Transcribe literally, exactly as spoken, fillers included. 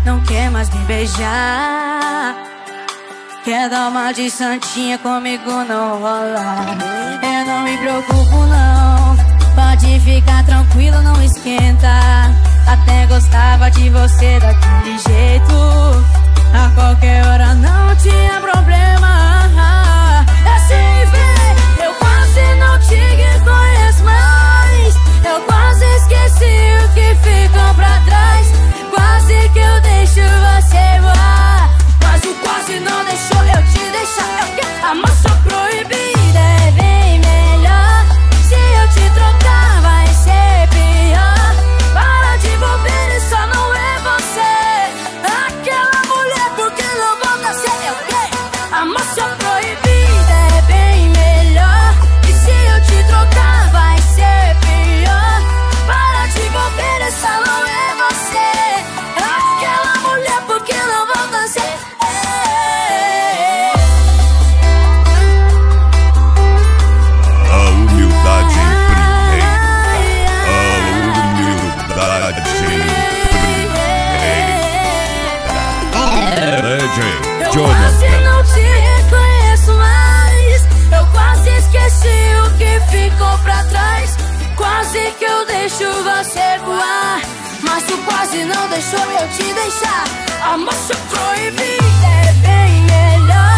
não quer mais me beijar. Quer dar uma de santinha, comigo não rola. Eu não me preocupo não, pode ficar tranquilo, não esquenta. Até gostava de você daquele jeito, a qualquer hora não tinha problema. Assim vem, eu quase não te conheço mais. Eu quase esqueci o que ficou pra trás. Quase que eu deixo você voar, mas o quase não deixou eu te deixar. Eu quero a moça proibida, é bem melhor. Se eu te trocar vai ser pior. Para de bobeira, só não é você aquela mulher, porque não volta a ser. Eu quero a moça proibida, é bem melhor. E se eu te trocar vai ser pior. Para de bobeira, só não é você aquela mulher, porque não volta a ser. A humildade primeiro. A humildade primeiro. Eu quase não te reconheço mais. Eu quase esqueci o que ficou pra trás. Quase que eu deixo você voar, mas tu quase não deixou eu te deixar. A moça proibida é bem melhor.